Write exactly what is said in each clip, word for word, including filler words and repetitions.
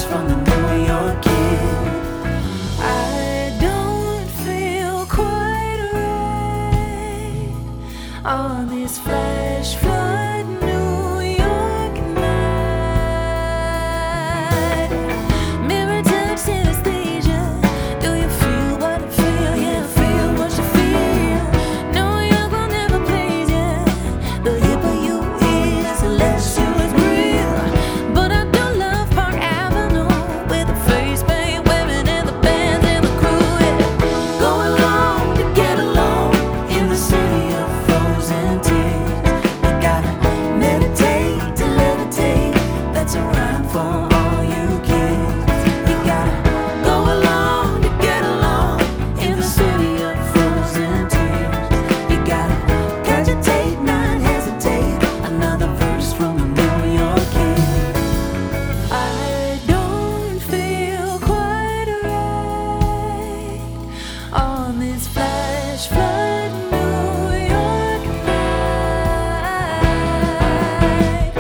from the New York Kid. I don't feel quite right on this flash flood New York night. Mirror touch synesthesia. Do you feel what I feel? Yeah, feel what you feel. New York will never please you. The hipper you is, the less you is real. But I do love Park Avenue with the face paint women and the bands and the crew. Yeah. Go along to get along in the city of frozen tears. You gotta meditate to levitate. That's a rhyme for all you kids. You gotta go along to get along in the city of frozen tears. You gotta cogitate, not hesitate. Another verse from the New York Kid. I don't feel quite right on this flash flood New York night.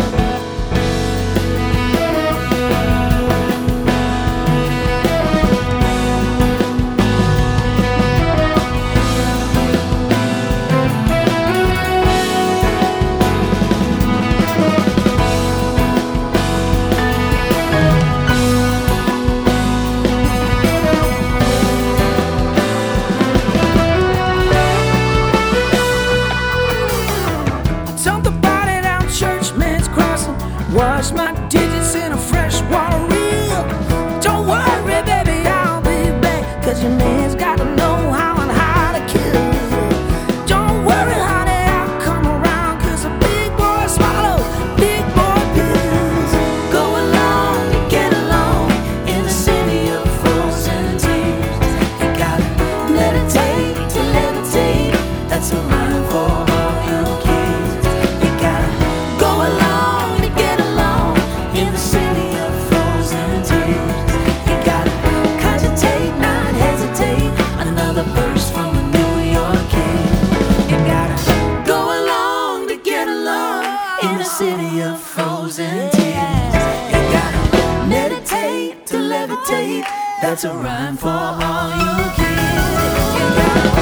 Dump the body down Churchman's Crossing. Wash my digits in a freshwater reel. Don't worry, baby, I'll be back. Cause your man's gotta know how and how to kill. Don't worry, honey, I'll come around. Cause a big boy swallows big boy pills. Go along to get along in the city of frozen tears. You gotta meditate to levitate. That's a rhyme for all you kids. You gotta go along to get along in the city of frozen tears. You gotta cogitate, not hesitate. Another verse from the New York Kid. You gotta go along to get along in the city of frozen tears. You gotta meditate to levitate. That's a rhyme for all you kids. You gotta